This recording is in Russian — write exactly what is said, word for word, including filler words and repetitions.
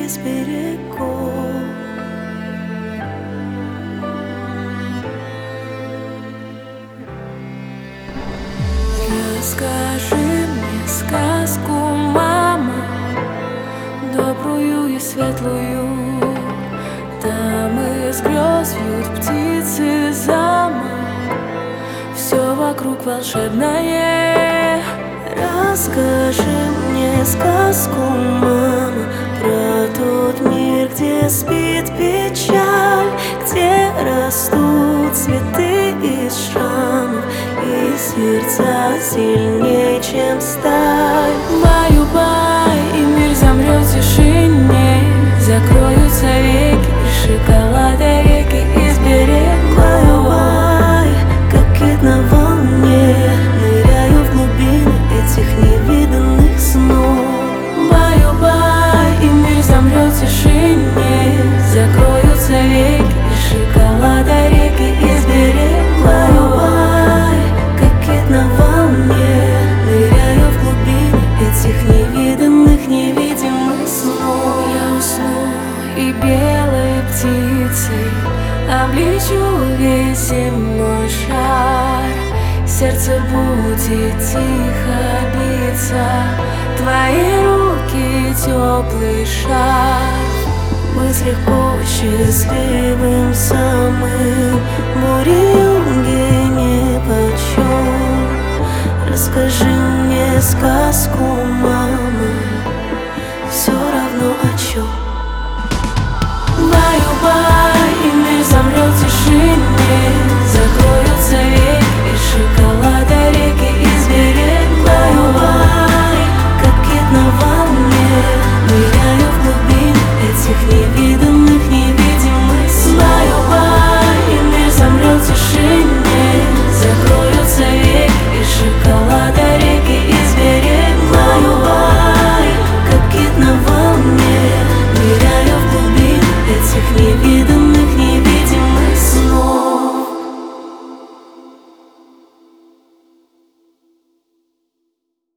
из берегов. Расскажи мне сказку, мама, добрую и светлую. Там из грез вьют птицы замок, все вокруг волшебное. Расскажи мне сказку, мама, про тот мир, где спит печаль, где растут цветы из шрамов, и сердца сильнее, чем сталь. Баю-бай, и мир замрет в тишине, закроются веки, и шоколада реки из берега. Баю-бай, как кит на волне, ныряю в глубины этих невиданных снов. Баю-бай, и мир замрет в тишине, закроются веки, и шоколада реки из берега. Баю-бай, как кит на волне, ныряю в глубины этих невиданных, невидимых снов. Я усну, и белой птицей облечу весь земной шар. Сердце будет тихо биться, твои руки теплый шар. Быть легко счастливым самым, бури юги нипочем. Расскажи мне сказку, мама, все равно о чем. Баю-бай, и мир замрет в тишине, закроются веки, и шоколада реки из берега. Баю-бай, как кит на волне, ныряю в глубины этих невиданных, невидимых снов. Баю-бай, и мир замрет в тишине, закроются веки, и шоколада реки из берега. Баю-бай, как кит на волне, ныряю в глубины этих невиданных.